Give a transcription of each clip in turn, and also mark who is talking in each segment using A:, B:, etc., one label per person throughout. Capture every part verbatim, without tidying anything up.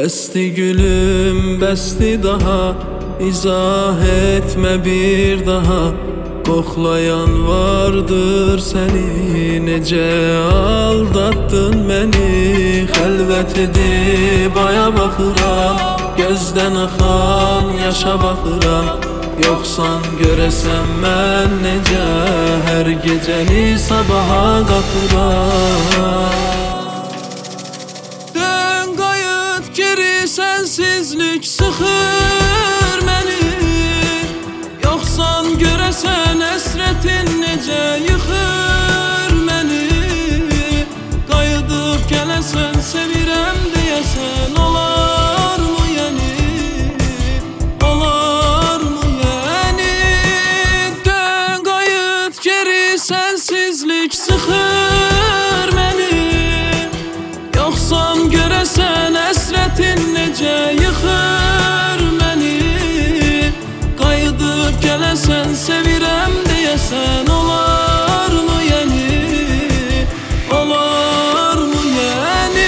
A: Bəsdi gülüm, bəsdi daha, izah etmə bir daha. Qoxlayan vardır səni, necə aldattın məni. Xəlvət edib aya baxıram, gözdən axan yaşa baxıram. Yoxsan görəsən mən necə, hər gecəni sabaha qatıram. Dön qayıt geri, sənsizlik sıxır məni. Yoxsan görəsən əsrətin necə yıxır məni. Qayıdıb gələsən, sevirəm deyəsən, olarmı yəni? Olarmı yəni? Dön qayıt geri, sənsizlik sıxır məni. Yoxsan görəsən əsrətin necə yıxır məni. Qayıdıb gələsən, sevirəm deyəsən, olarmı yəni? Olarmı yəni?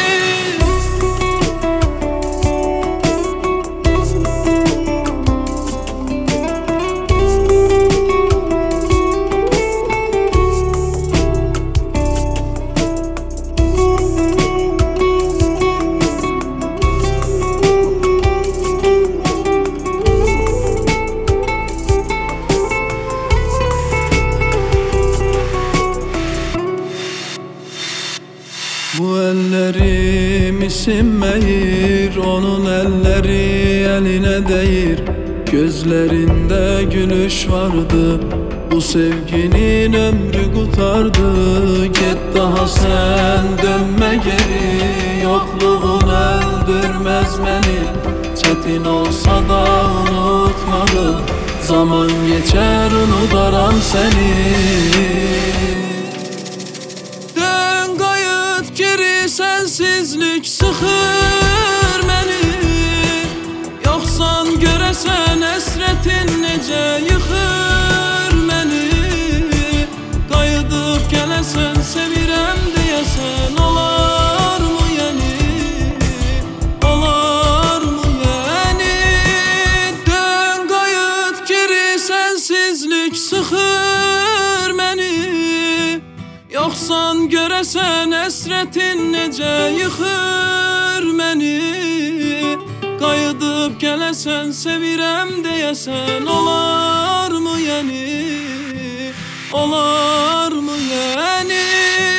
A: Bu əllərim isinməyir, onun əlləri əlinə dəyir. Gözlərində gülüş vardı, bu sevginin ömrü qutardı. Get daha sən dönmə geri, yoxluğun öldürməz məni. Çətin olsa da unutmalı, zaman geçər unudaram səni. Sənsizlik sıxır məni. Yoxsan görəsən əsrətin necə yıxır məni. Qayıdıb gələsən, sevirəm deyəsən, olarmı yəni? Olarmı yəni? Dön qayıt geri, sənsizlik sıxır məni. Yoxsan görəsən əsrətin necə yıxır məni. Qayıdıb gələsən, sevirəm deyəsən, olarmı yəni? Olarmı yəni?